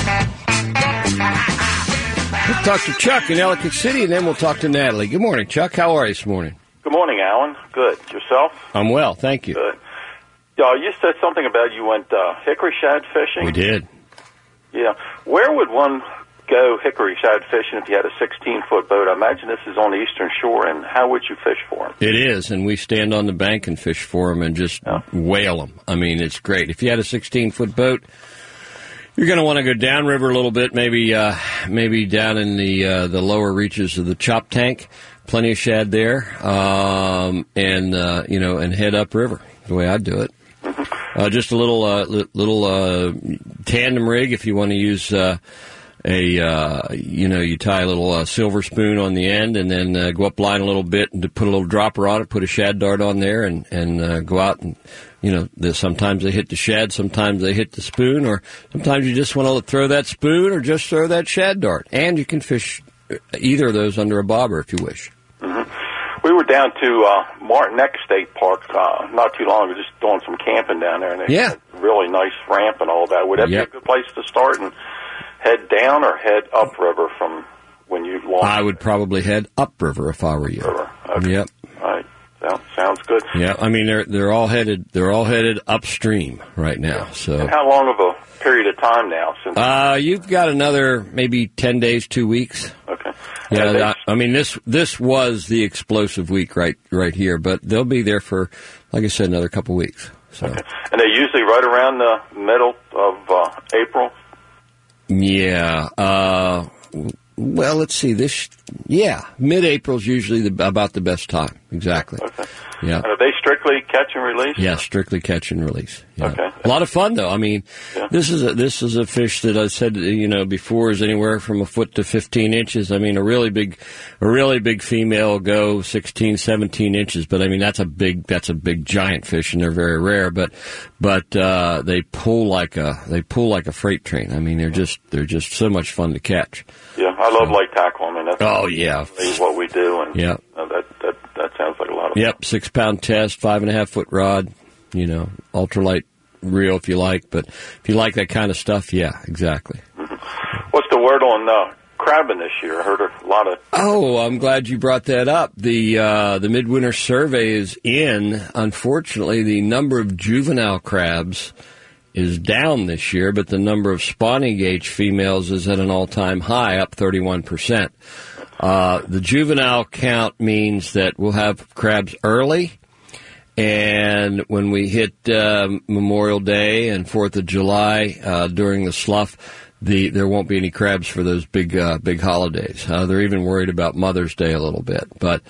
Let's talk to Chuck in Ellicott City, and then we'll talk to Natalie. Good morning, Chuck. How are you this morning? Good morning, Alan. Good. Yourself? I'm well, thank you. Good. Uh, you said something about you went uh, hickory shad fishing? We did. Yeah. Where would one go hickory shad fishing if you had a sixteen-foot boat? I imagine this is on the eastern shore, and how would you fish for them? It is, and we stand on the bank and fish for them and just yeah. whale them. I mean, it's great. If you had a sixteen-foot boat, you're going to want to go downriver a little bit, maybe uh, maybe down in the uh, the lower reaches of the Chop Tank. Plenty of shad there, um, and uh, you know, and head upriver. The way I'd do it. Mm-hmm. Uh, just a little uh, li- little uh, tandem rig if you want to use. Uh, A, uh, you know, you tie a little uh, silver spoon on the end and then uh, go up line a little bit and put a little dropper on it, put a shad dart on there and, and uh, go out and, you know, the, sometimes they hit the shad, sometimes they hit the spoon, or sometimes you just want to throw that spoon or just throw that shad dart. And you can fish either of those under a bobber if you wish. Mm-hmm. We were down to uh, Martineck State Park uh, not too long ago, just doing some camping down there. And they yeah. had a really nice ramp and all that. Would that yep. be a good place to start? And head down or head upriver from when you launch? I would probably head upriver if I were you. River. Okay. Yep. All right. Sounds, sounds good. Yeah, I mean they're they're all headed they're all headed upstream right now. Yeah. So and how long of a period of time now since? Uh, you've got another maybe ten days, two weeks. Okay. Yeah, they, I, I mean this this was the explosive week right right here, but they'll be there for, like I said, another couple weeks. So. Okay. And they're usually right around the middle of uh, April. Yeah. Uh, well, let's see. This, yeah, mid-April is usually the, about the best time. exactly. Okay. Yeah. And are they strictly catch and release? Yeah, strictly catch and release. Yeah. Okay. A lot of fun, though. I mean, Yeah. this is a, this is a fish that I said, you know, before is anywhere from a foot to fifteen inches. I mean, a really big, a really big female will go sixteen, seventeen inches. But I mean, that's a big, that's a big giant fish, and they're very rare. But, but uh, they pull like a, they pull like a freight train. I mean, they're just, they're just so much fun to catch. Yeah, I love lake tackle. I mean, that's Oh yeah, what we do, and yeah. uh, that that that sounds like a lot of fun. Yep, six pound test, five and a half foot rod. You know, ultralight reel if you like, but if you like that kind of stuff, yeah, exactly. What's the word on uh, crabbing this year? I heard a lot of. Oh, I'm glad you brought that up. The uh, the midwinter survey is in. Unfortunately, the number of juvenile crabs is down this year, but the number of spawning age females is at an all-time high, up thirty-one percent. Uh, the juvenile count means that we'll have crabs early, and when we hit uh, Memorial Day and Fourth of July uh, during the slough, the there won't be any crabs for those big uh, big holidays. Uh, they're even worried about Mother's Day a little bit, but.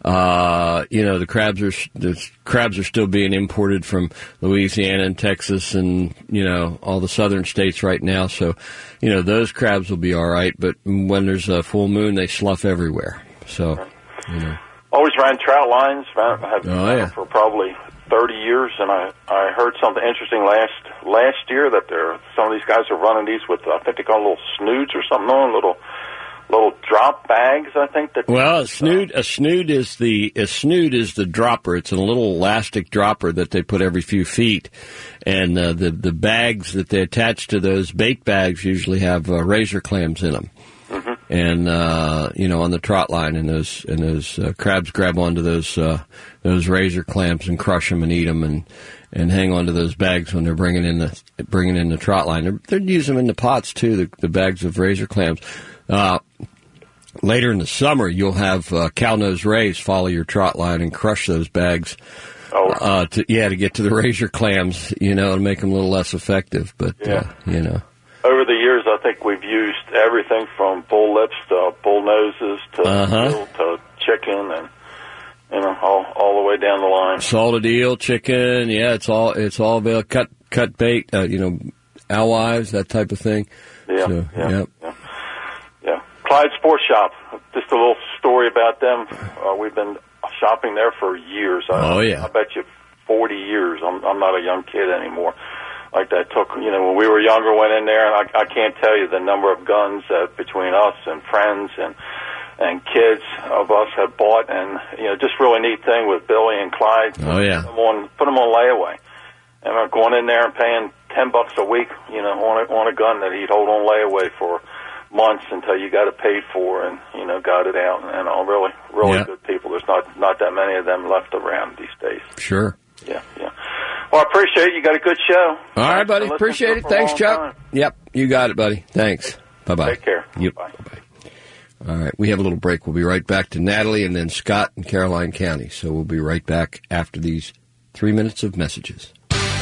Uh, you know, the crabs are the crabs are still being imported from Louisiana and Texas and, you know, all the southern states right now. So, you know, those crabs will be all right. But when there's a full moon, they slough everywhere. So, you know. Always ran trout lines. Ran, have Oh, yeah. for probably thirty years, and I I heard something interesting last last year that there some of these guys are running these with I think they call them little snoods or something on little. Little drop bags, I think. That well, a snood, a snood is the a snood is the dropper. It's a little elastic dropper that they put every few feet, and uh, the the bags that they attach to those bait bags usually have uh, razor clams in them. Mm-hmm. And uh, you know, on the trot line, and those and those uh, crabs grab onto those uh, those razor clamps and crush them and eat them and. And hang on to those bags when they're bringing in the bringing in the trot line. They're, they're using them in the pots too. The, the bags of razor clams. Uh, later in the summer, you'll have uh, cow-nosed rays follow your trot line and crush those bags. Oh, uh, to, yeah, to get to the razor clams, you know, and make them a little less effective. But Yeah. uh, you know, over the years, I think we've used everything from bull lips to bull noses to Uh-huh. eel to chicken and. You know, all all the way down the line. salted eel, chicken, yeah, it's all it's all available. Cut cut bait, uh, you know, alewives, that type of thing. Yeah, So, yeah, yep. yeah, yeah. Clyde Sports Shop. Just a little story about them. Uh, we've been shopping there for years. I, Oh, yeah. I bet you forty years. I'm I'm not a young kid anymore. Like that took, you know, when we were younger, went in there, and I, I can't tell you the number of guns uh, between us and friends and. And kids of us have bought, and you know, just really neat thing with Billy and Clyde. Oh, yeah. Put them on, put them on layaway, and we're going in there and paying ten bucks a week, you know, on a, on a gun that he'd hold on layaway for months until you got it paid for, and you know, got it out, and, and all really, really Yeah. good people. There's not not that many of them left around these days. Sure. Yeah, yeah. Well, I appreciate it. You got a good show. All right, buddy. I've been listening Appreciate to it. for a Thanks, long Chuck. time. Yep, you got it, buddy. Thanks. Bye bye. Take care. Yep. Bye. Bye. All right, we have a little break. We'll be right back to Natalie and then Scott in Caroline County. So we'll be right back after these three minutes of messages.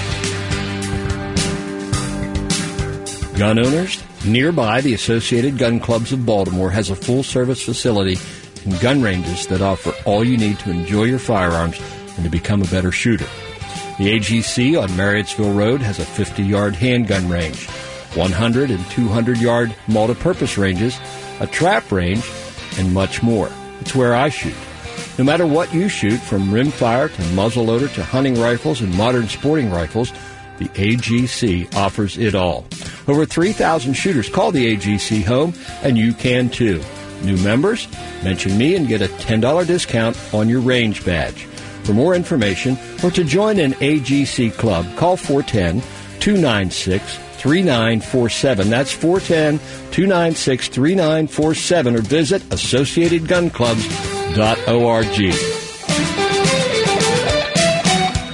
Gun owners, nearby the Associated Gun Clubs of Baltimore has a full-service facility and gun ranges that offer all you need to enjoy your firearms and to become a better shooter. The A G C on Marriottsville Road has a fifty-yard handgun range, one hundred and two hundred yard multi-purpose ranges, a trap range, and much more. It's where I shoot. No matter what you shoot, from rimfire to muzzleloader to hunting rifles and modern sporting rifles, the A G C offers it all. Over three thousand shooters call the A G C home, and you can too. New members? Mention me and get a ten dollars discount on your range badge. For more information or to join an A G C club, call four one zero, two nine six, three nine four seven. That's four one zero, two nine six, three nine four seven, or visit associated gun clubs dot org.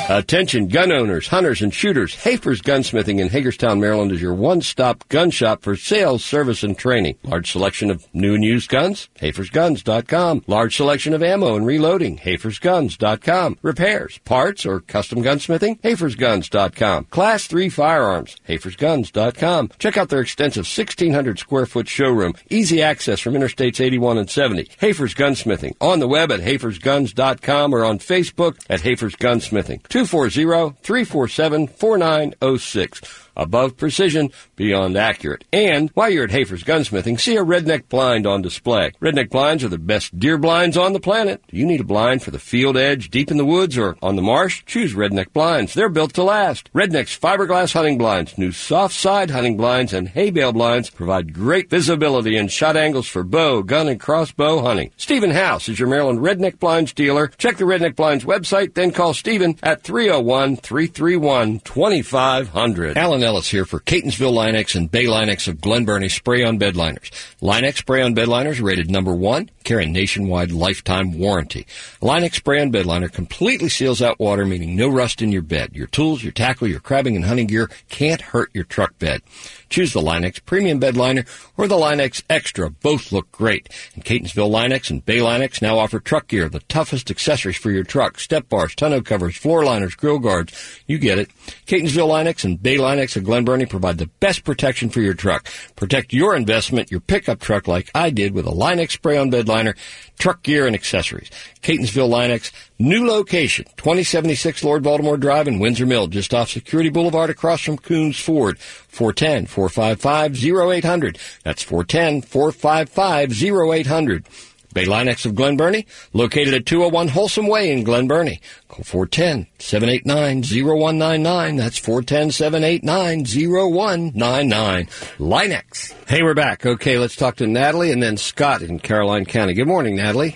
Attention gun owners, hunters, and shooters. Hafer's Gunsmithing in Hagerstown, Maryland is your one-stop gun shop for sales, service, and training. Large selection of new and used guns, hafers guns dot com. Large selection of ammo and reloading, hafers guns dot com. Repairs, parts, or custom gunsmithing, hafers guns dot com. Class three firearms, hafers guns dot com. Check out their extensive sixteen hundred square foot showroom. Easy access from Interstates eighty-one and seventy. Hafer's Gunsmithing. On the web at hafers guns dot com or on Facebook at Hafer's Gunsmithing. two four zero, three four seven, four nine zero six. Above precision, beyond accurate. And while you're at Hafer's Gunsmithing, see a Redneck blind on display. Redneck blinds are the best deer blinds on the planet. Do you need a blind for the field edge, deep in the woods, or on the marsh? Choose Redneck blinds. They're built to last. Redneck's fiberglass hunting blinds, new soft side hunting blinds, and hay bale blinds provide great visibility and shot angles for bow, gun, and crossbow hunting. Stephen House is your Maryland Redneck blinds dealer. Check the Redneck blinds website, then call Stephen at three oh one, three three one, two five zero zero. Alan Ellis here for Catonsville Linex and Bay Linex of Glen Burnie spray-on bed liners. Linex spray-on bed liners rated number one, carry a nationwide lifetime warranty. Linex spray-on bed liner completely seals out water, meaning no rust in your bed. Your tools, your tackle, your crabbing and hunting gear can't hurt your truck bed. Choose the Linex Premium Bed Liner or the Linex Extra. Both look great. And Catonsville Linex and Bay Linex now offer truck gear, the toughest accessories for your truck. Step bars, tonneau covers, floor liners, grill guards. You get it. Catonsville Linex and Bay Linex of Glen Burnie provide the best protection for your truck. Protect your investment, your pickup truck, like I did with a Linex Spray-on Bed Liner, truck gear, and accessories. Catonsville Linex, new location, twenty seventy-six Lord Baltimore Drive in Windsor Mill, just off Security Boulevard across from Coons Ford. four one zero, four five five, zero eight zero zero. That's four one zero, four five five, zero eight zero zero. Bay Linex of Glen Burnie, located at two oh one Wholesome Way in Glen Burnie. Call four one zero, seven eight nine, zero one nine nine. That's four one zero, seven eight nine, zero one nine nine. Linex. Hey, we're back. Okay, let's talk to Natalie and then Scott in Caroline County. Good morning, Natalie.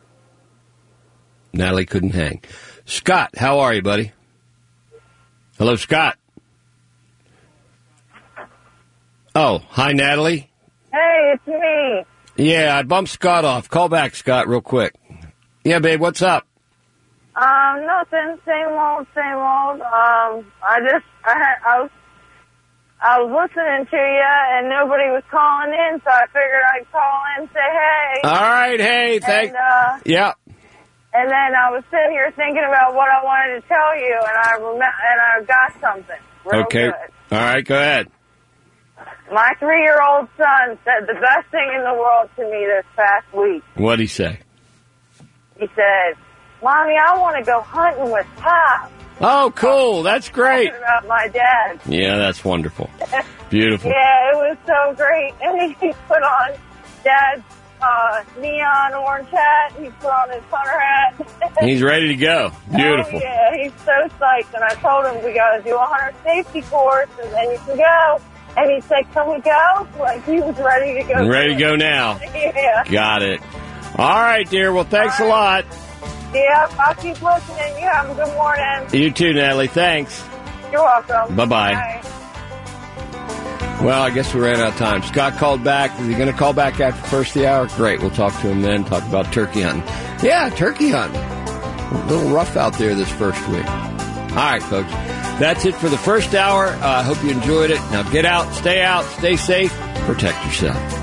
Natalie couldn't hang. Scott, how are you, buddy? Hello, Scott. Oh, hi, Natalie. Hey, it's me. Yeah, I bumped Scott off. Call back, Scott, real quick. Yeah, babe, what's up? Um, nothing. Same old, same old. Um, I just, I had, I was, I was listening to you, and nobody was calling in, so I figured I'd call in and say hey. All right, hey, thank. And, uh, yeah. And then I was sitting here thinking about what I wanted to tell you, and I rem- and I got something. Real Okay. Good. All right, go ahead. My three-year-old son said the best thing in the world to me this past week. What'd he say? He said, Mommy, I want to go hunting with Pop. Oh, cool. That's great. Talking about my dad. Yeah, that's wonderful. Beautiful. Yeah, it was so great. And he put on Dad's uh, neon orange hat. He put on his hunter hat. He's ready to go. Beautiful. Oh, yeah, he's so psyched. And I told him we got to do a hunter safety course, and then you can go. And he said, can we go? Like, he was ready to go. Ready to go now. Yeah. Got it. All right, dear. Well, thanks a lot. Yep, I'll keep listening. You have a good morning. You too, Natalie. Thanks. You're welcome. Bye-bye. Bye. Well, I guess we ran out of time. Scott called back. Is he going to call back after the first of the hour? Great. We'll talk to him then. Talk about turkey hunting. Yeah, turkey hunting. A little rough out there this first week. All right, folks. That's it for the first hour. I uh, hope you enjoyed it. Now get out, stay out, stay safe, protect yourself.